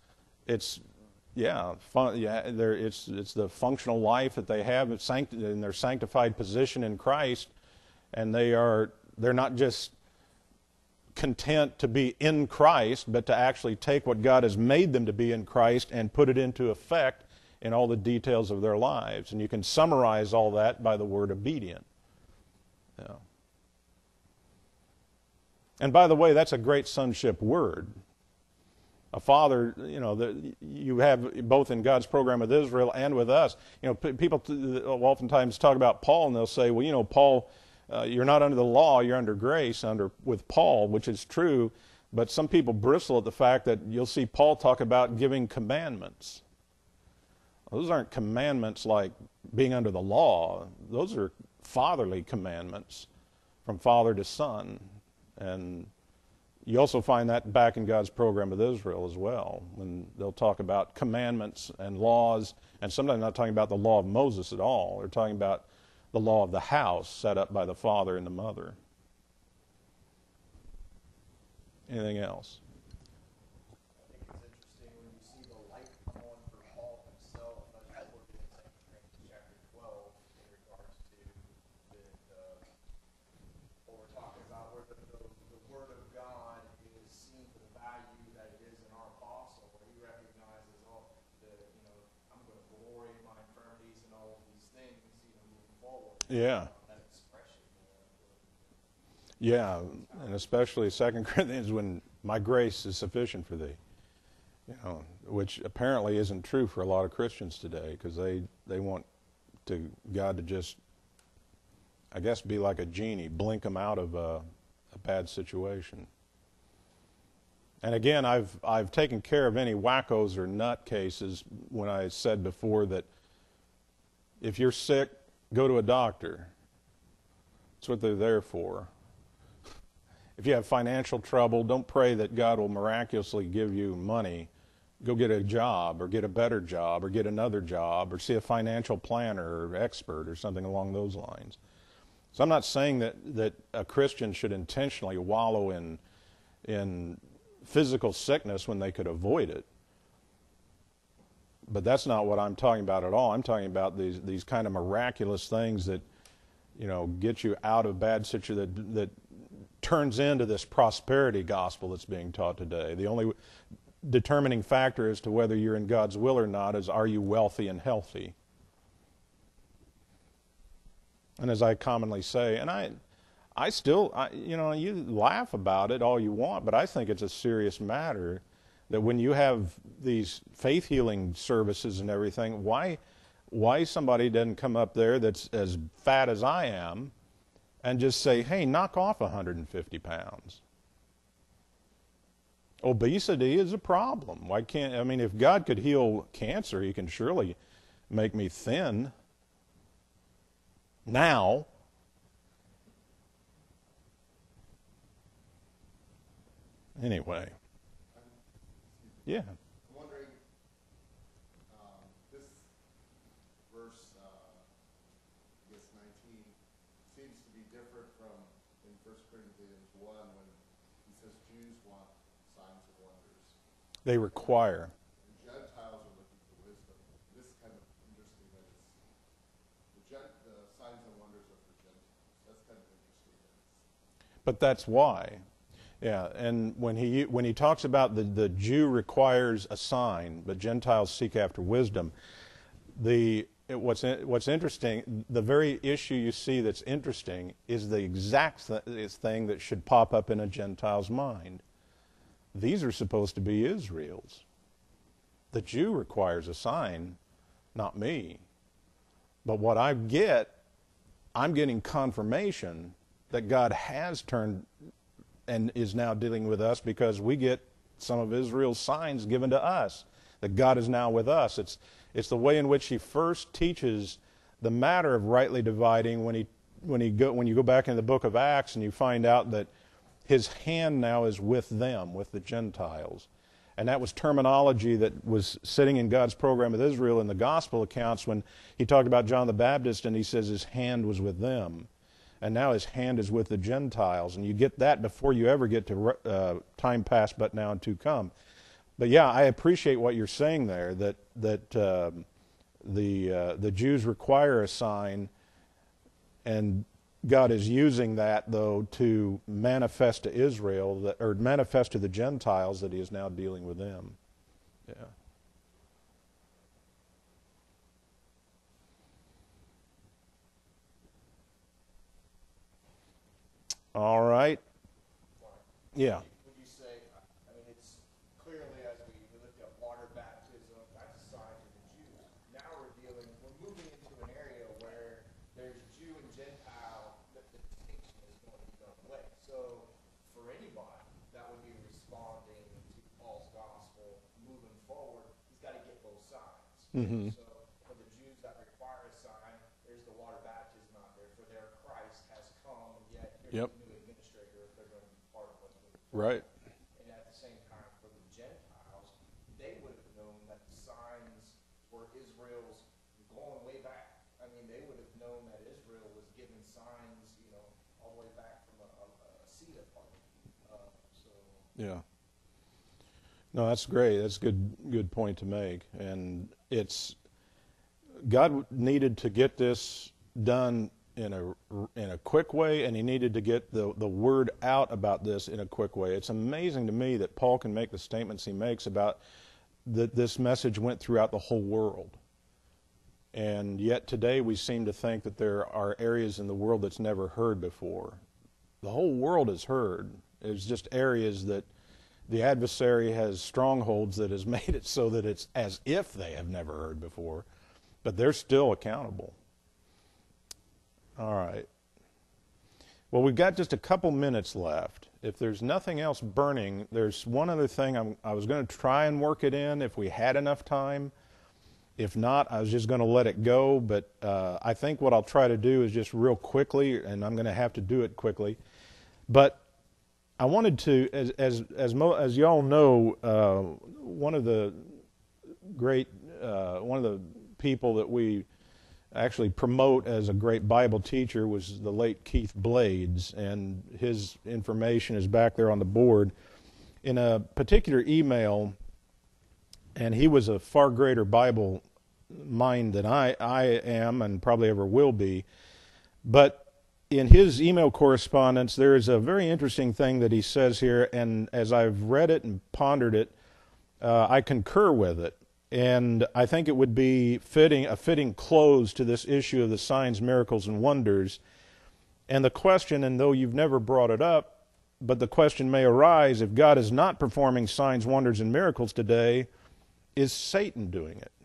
the functional life that they have in their sanctified position in Christ, and they're not just content to be in Christ, but to actually take what God has made them to be in Christ and put it into effect in all the details of their lives. And you can summarize all that by the word obedient. Yeah. And by the way, that's a great sonship word. A father, you have both in God's program with Israel and with us. People oftentimes talk about Paul and they'll say, well, Paul, you're not under the law, you're under grace with Paul, which is true. But some people bristle at the fact that you'll see Paul talk about giving commandments. Well, those aren't commandments like being under the law. Those are fatherly commandments from father to son. And you also find that back in God's program with Israel as well, when they'll talk about commandments and laws, and sometimes not talking about the law of Moses at all. They're talking about the law of the house set up by the father and the mother. Anything else? I think it's interesting when you see the light on for Paul himself, as we're getting Yeah. Yeah, and especially 2 Corinthians, when my grace is sufficient for thee. Which apparently isn't true for a lot of Christians today, because they want God to just, I guess, be like a genie, blink them out of a bad situation. And again, I've taken care of any wackos or nut cases when I said before that if you're sick, go to a doctor. That's what they're there for. If you have financial trouble, don't pray that God will miraculously give you money. Go get a job, or get a better job, or get another job, or see a financial planner or expert or something along those lines. So I'm not saying that a Christian should intentionally wallow in physical sickness when they could avoid it. But that's not what I'm talking about at all. I'm talking about these kind of miraculous things that, get you out of bad situation, that turns into this prosperity gospel that's being taught today. The only determining factor as to whether you're in God's will or not is, are you wealthy and healthy? And as I commonly say, and I still, you laugh about it all you want, but I think it's a serious matter that when you have these faith healing services and everything, why somebody doesn't come up there that's as fat as I am and just say, hey, knock off 150 pounds. Obesity is a problem. If God could heal cancer, He can surely make me thin now. Anyway. Yeah. I'm wondering, this verse, 19, seems to be different from in 1 Corinthians 1 when he says Jews want signs and wonders. They require. And Gentiles are looking for wisdom. This is kind of interesting that the signs and wonders are for Gentiles. That's kind of interesting. But that's why. Yeah, and when he talks about the Jew requires a sign, but Gentiles seek after wisdom, what's interesting, the very issue you see that's interesting is the exact thing that should pop up in a Gentile's mind. These are supposed to be Israel's. The Jew requires a sign, not me. But what I'm getting confirmation that God has turned and is now dealing with us, because we get some of Israel's signs given to us, that God is now with us. It's the way in which He first teaches the matter of rightly dividing when you go back in the book of Acts and you find out that His hand now is with them, with the Gentiles. And that was terminology that was sitting in God's program with Israel in the gospel accounts when He talked about John the Baptist and He says His hand was with them. And now His hand is with the Gentiles. And you get that before you ever get to time past but now and to come. But yeah, I appreciate what you're saying there, that the Jews require a sign, and God is using that, though, to manifest to Israel, or manifest to the Gentiles that He is now dealing with them. Yeah. All right. Yeah. Would you say, it's clearly as we look at water baptism, that's a sign to the Jews. Now we're moving into an area where there's Jew and Gentile, that the distinction is going to be done away. So for anybody that would be responding to Paul's gospel, moving forward, he's got to get those signs. Mm-hmm. So for the Jews that require a sign, there's the water baptism out there. For their Christ has come, and yet here's the new administrator if they're going to be part of what's moving forward. Right. And at the same time, for the Gentiles, they would have known that the signs were Israel's going way back. They would have known that Israel was given signs, all the way back from a seed apart. Yeah. No, that's great. That's a good point to make. And God needed to get this done in a quick way, and He needed to get the word out about this in a quick way. It's amazing to me that Paul can make the statements he makes about that this message went throughout the whole world. And yet today we seem to think that there are areas in the world that's never heard before. The whole world has heard. There's just areas that the adversary has strongholds that has made it so that it's as if they have never heard before, but they're still accountable. All right. Well, we've got just a couple minutes left. If there's nothing else burning, there's one other thing I was going to try and work it in if we had enough time. If not, I was just going to let it go, but I think what I'll try to do is just real quickly, and I'm going to have to do it quickly. But I wanted to, as you all know, one of the people that we actually promote as a great Bible teacher was the late Keith Blades, and his information is back there on the board. In a particular email, and he was a far greater Bible mind than I am and probably ever will be, but in his email correspondence, there is a very interesting thing that he says here, and as I've read it and pondered it, I concur with it. And I think it would be a fitting close to this issue of the signs, miracles, and wonders. And the question, and though you've never brought it up, but the question may arise, if God is not performing signs, wonders, and miracles today, is Satan doing it?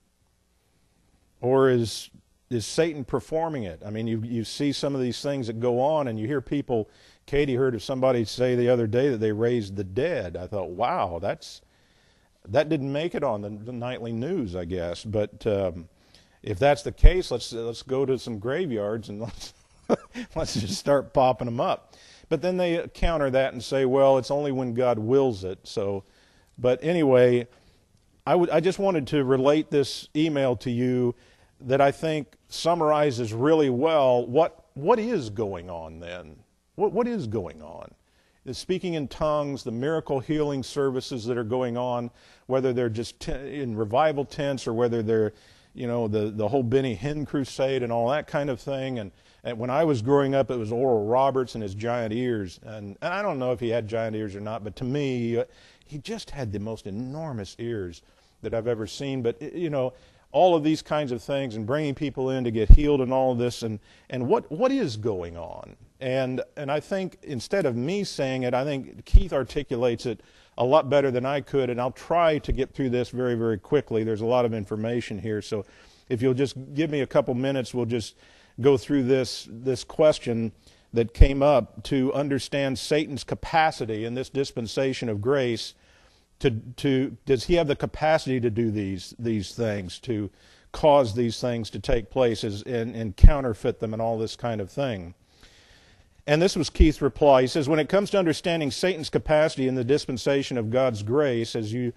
Or is Satan performing it? I mean, you see some of these things that go on, and you hear people. Katie heard of somebody say the other day that they raised the dead. I thought, wow, that didn't make it on the nightly news, I guess. But if that's the case, let's go to some graveyards and let's just start popping them up. But then they counter that and say, well, it's only when God wills it. So, but anyway, I just wanted to relate this email to you that I think summarizes really well what is going on then. What is going on? The speaking in tongues, the miracle healing services that are going on, whether they're just in revival tents or whether they're, the whole Benny Hinn crusade and all that kind of thing. And when I was growing up, it was Oral Roberts and his giant ears. And I don't know if he had giant ears or not, but to me, he just had the most enormous ears that I've ever seen. But, all of these kinds of things and bringing people in to get healed and all of this and what is going on. And I think instead of me saying it, I think Keith articulates it a lot better than I could, and I'll try to get through this very, very quickly. There's a lot of information here, so if you'll just give me a couple minutes, we'll just go through this question that came up to understand Satan's capacity in this dispensation of grace. Does he have the capacity to do these things, to cause these things to take place and counterfeit them and all this kind of thing? And this was Keith's reply. He says, when it comes to understanding Satan's capacity in the dispensation of God's grace,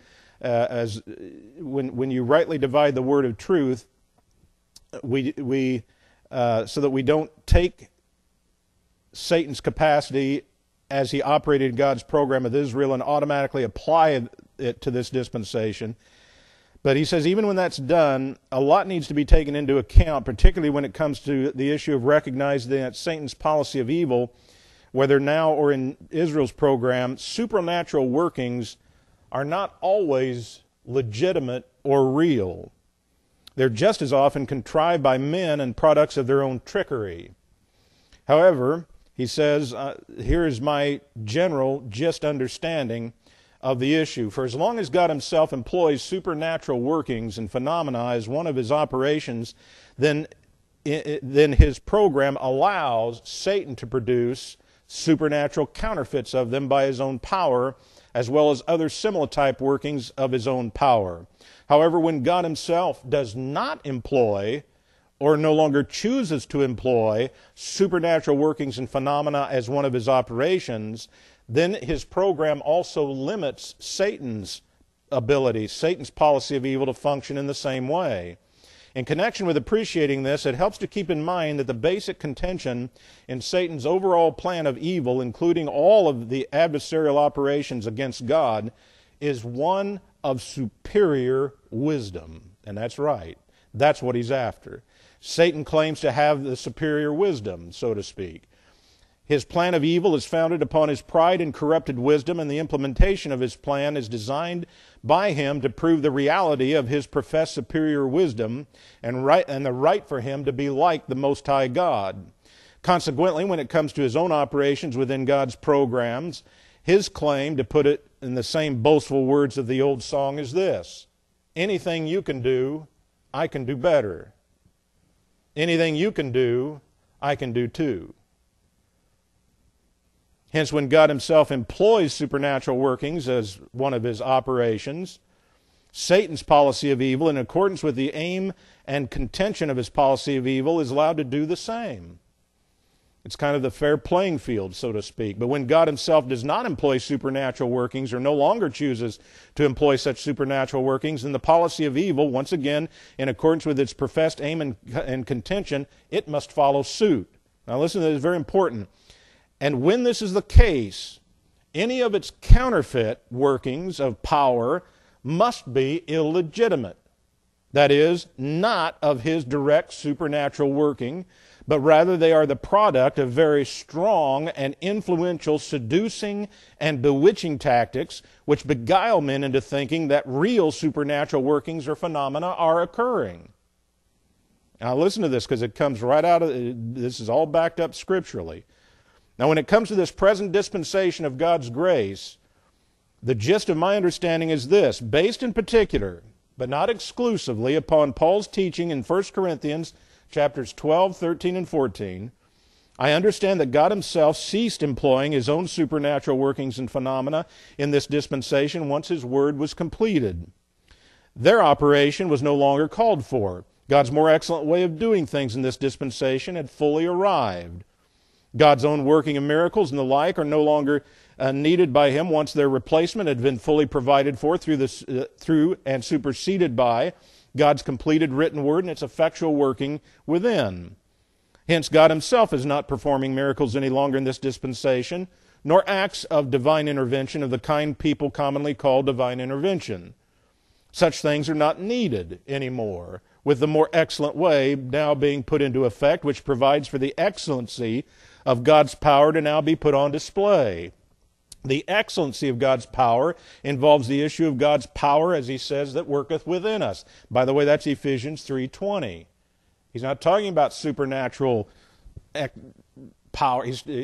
when you rightly divide the word of truth, we so that we don't take Satan's capacity as he operated God's program with Israel and automatically apply it to this dispensation. But he says even when that's done, a lot needs to be taken into account, particularly when it comes to the issue of recognizing that Satan's policy of evil, whether now or in Israel's program, supernatural workings are not always legitimate or real. They're just as often contrived by men and products of their own trickery. However, he says, here is my general just understanding of the issue. For as long as God himself employs supernatural workings and phenomena as one of his operations, then his program allows Satan to produce supernatural counterfeits of them by his own power, as well as other similar type workings of his own power. However, when God himself does not employ or no longer chooses to employ supernatural workings and phenomena as one of his operations, then his program also limits Satan's ability, Satan's policy of evil to function in the same way. In connection with appreciating this, it helps to keep in mind that the basic contention in Satan's overall plan of evil, including all of the adversarial operations against God, is one of superior wisdom. And that's right. That's what he's after. Satan claims to have the superior wisdom, so to speak. His plan of evil is founded upon his pride and corrupted wisdom, and the implementation of his plan is designed by him to prove the reality of his professed superior wisdom and the right for him to be like the Most High God. Consequently, when it comes to his own operations within God's programs, his claim, to put it in the same boastful words of the old song, is this: anything you can do, I can do better. Anything you can do, I can do too. Hence, when God himself employs supernatural workings as one of his operations, Satan's policy of evil, in accordance with the aim and contention of his policy of evil, is allowed to do the same. It's kind of the fair playing field, so to speak. But when God himself does not employ supernatural workings, or no longer chooses to employ such supernatural workings, then the policy of evil, once again, in accordance with its professed aim and contention, it must follow suit. Now listen, that is very important. And when this is the case, any of its counterfeit workings of power must be illegitimate. That is, not of his direct supernatural working, but rather they are the product of very strong and influential seducing and bewitching tactics which beguile men into thinking that real supernatural workings or phenomena are occurring. Now listen to this, because it comes right out of, this is all backed up scripturally. Now when it comes to this present dispensation of God's grace, the gist of my understanding is this: based in particular, but not exclusively, upon Paul's teaching in 1 Corinthians chapters 12, 13, and 14, I understand that God himself ceased employing his own supernatural workings and phenomena in this dispensation once his word was completed. Their operation was no longer called for. God's more excellent way of doing things in this dispensation had fully arrived. God's own working of miracles and the like are no longer needed by him once their replacement had been fully provided for through and superseded by God's completed written word and its effectual working within. Hence, God himself is not performing miracles any longer in this dispensation, nor acts of divine intervention of the kind people commonly call divine intervention. Such things are not needed anymore, with the more excellent way now being put into effect, which provides for the excellency of God's power to now be put on display. The excellency of God's power involves the issue of God's power, as he says, that worketh within us. By the way, that's Ephesians 3:20. He's not talking about supernatural power.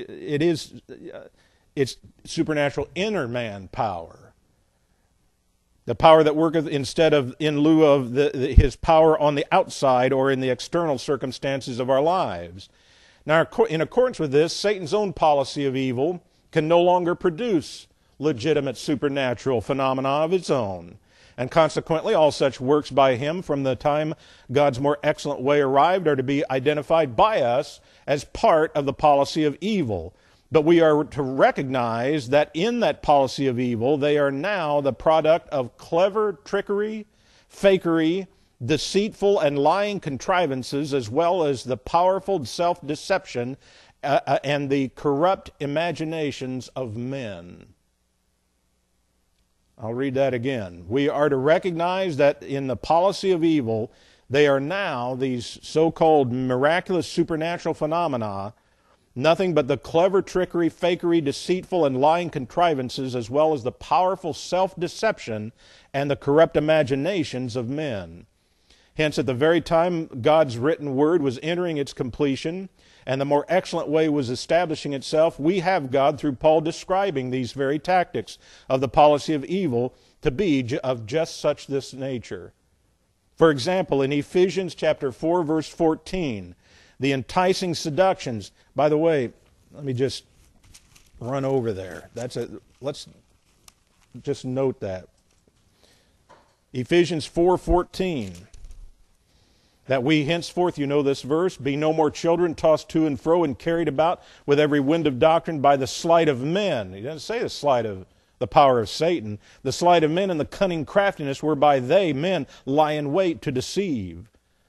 It's supernatural inner man power. The power that worketh instead of, in lieu of his power on the outside or in the external circumstances of our lives. Now, in accordance with this, Satan's own policy of evil can no longer produce legitimate supernatural phenomena of its own. And consequently, all such works by him from the time God's more excellent way arrived are to be identified by us as part of the policy of evil. But we are to recognize that in that policy of evil, they are now the product of clever trickery, fakery, deceitful and lying contrivances, as well as the powerful self-deception and the corrupt imaginations of men. I'll read that again. We are to recognize that in the policy of evil, they are now these so-called miraculous supernatural phenomena, nothing but the clever trickery, fakery, deceitful and lying contrivances, as well as the powerful self-deception and the corrupt imaginations of men. Hence, at the very time God's written word was entering its completion and the more excellent way was establishing itself, we have God, through Paul, describing these very tactics of the policy of evil to be of just such this nature. For example, in Ephesians chapter 4, verse 14, the enticing seductions. By the way, let me just run over there. Let's just note that. Ephesians 4:14. That we henceforth, you know this verse, be no more children tossed to and fro and carried about with every wind of doctrine by the sleight of men. He doesn't say the sleight of the power of Satan. The sleight of men and the cunning craftiness whereby they, men, lie in wait to deceive.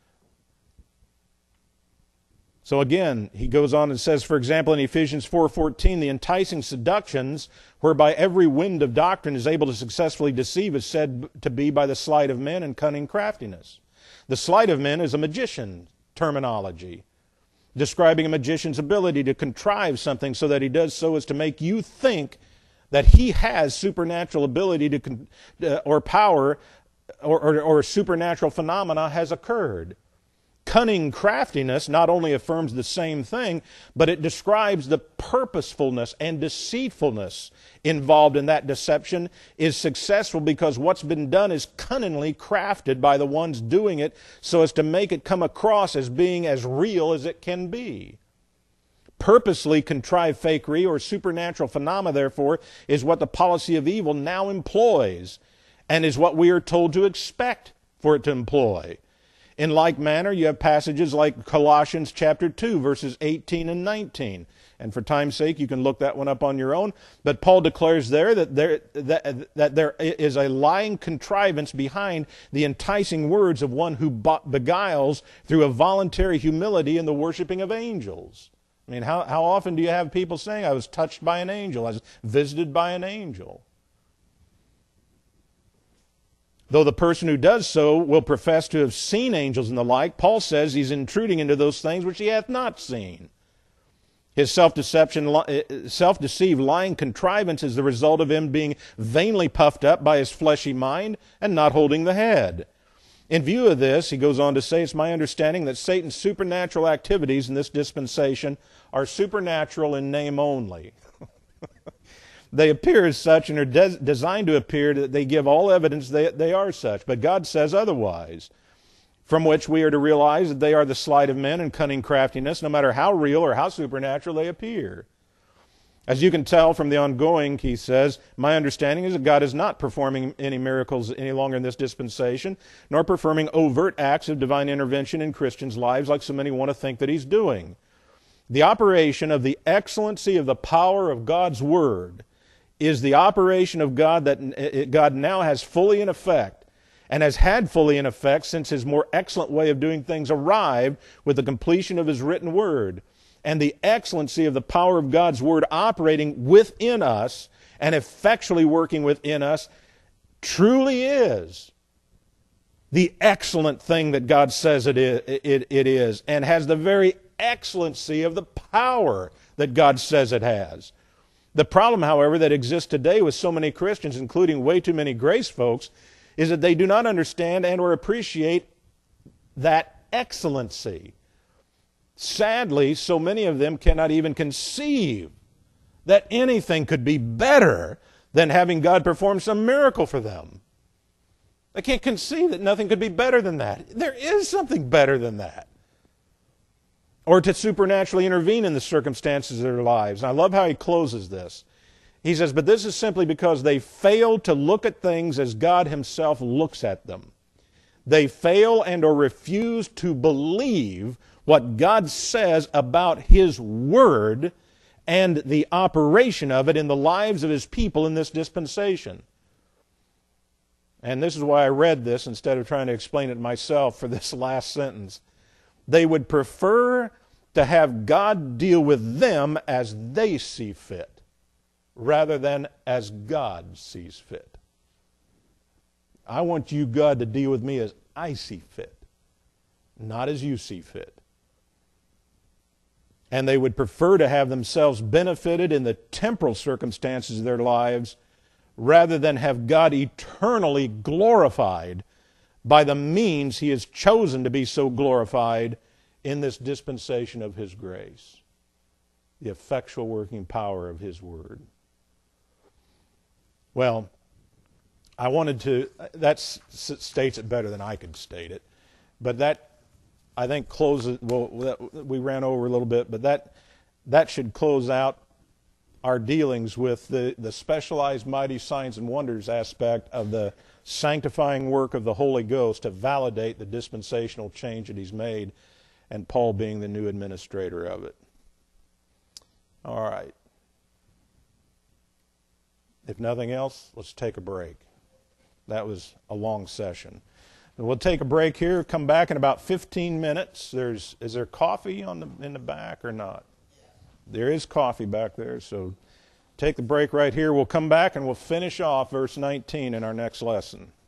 So again, he goes on and says, for example, in Ephesians 4:14, the enticing seductions whereby every wind of doctrine is able to successfully deceive is said to be by the sleight of men and cunning craftiness. The sleight of men is a magician terminology. describing a magician's ability to contrive something so that he does so as to make you think that he has supernatural ability or power or supernatural phenomena has occurred. Cunning craftiness not only affirms the same thing, but it describes the purposefulness and deceitfulness involved in that deception is successful because what's been done is cunningly crafted by the ones doing it so as to make it come across as being as real as it can be. Purposely contrived fakery or supernatural phenomena, therefore, is what the policy of evil now employs and is what we are told to expect for it to employ. In like manner, you have passages like Colossians chapter 2, verses 18 and 19. And for time's sake, you can look that one up on your own. But Paul declares there that there is a lying contrivance behind the enticing words of one who beguiles through a voluntary humility in the worshiping of angels. I mean, how often do you have people saying, I was touched by an angel, I was visited by an angel? Though the person who does so will profess to have seen angels and the like, Paul says he's intruding into those things which he hath not seen. His self-deceived lying contrivance is the result of him being vainly puffed up by his fleshy mind and not holding the head. In view of this, he goes on to say, it's my understanding that Satan's supernatural activities in this dispensation are supernatural in name only. They appear as such and are designed to appear that they give all evidence they are such. But God says otherwise, from which we are to realize that they are the sleight of men and cunning craftiness, no matter how real or how supernatural they appear. As you can tell from the ongoing, he says, my understanding is that God is not performing any miracles any longer in this dispensation, nor performing overt acts of divine intervention in Christians' lives like so many want to think that he's doing. The operation of the excellency of the power of God's Word is the operation of God that God now has fully in effect and has had fully in effect since his more excellent way of doing things arrived with the completion of his written word. And the excellency of the power of God's word operating within us and effectually working within us truly is the excellent thing that God says it is and has the very excellency of the power that God says it has. The problem, however, that exists today with so many Christians, including way too many grace folks, is that they do not understand and or appreciate that excellency. Sadly, so many of them cannot even conceive that anything could be better than having God perform some miracle for them. They can't conceive that nothing could be better than that. There is something better than that. Or to supernaturally intervene in the circumstances of their lives. And I love how he closes this. He says, but this is simply because they fail to look at things as God himself looks at them. They fail and or refuse to believe what God says about his word and the operation of it in the lives of his people in this dispensation. And this is why I read this instead of trying to explain it myself for this last sentence. They would prefer to have God deal with them as they see fit, rather than as God sees fit. I want you, God, to deal with me as I see fit, not as you see fit. And they would prefer to have themselves benefited in the temporal circumstances of their lives, rather than have God eternally glorified by the means he has chosen to be so glorified in this dispensation of his grace, the effectual working power of his word. Well, I wanted to, that states it better than I could state it, but that, I think, closes, well, we ran over a little bit, but that should close out our dealings with the specialized mighty signs and wonders aspect of the sanctifying work of the Holy Ghost to validate the dispensational change that he's made, and Paul being the new administrator of it. All right. If nothing else, let's take a break. That was a long session. We'll take a break here, come back in about 15 minutes. Is there coffee in the back or not? There is coffee back there, so take the break right here. We'll come back and we'll finish off verse 19 in our next lesson.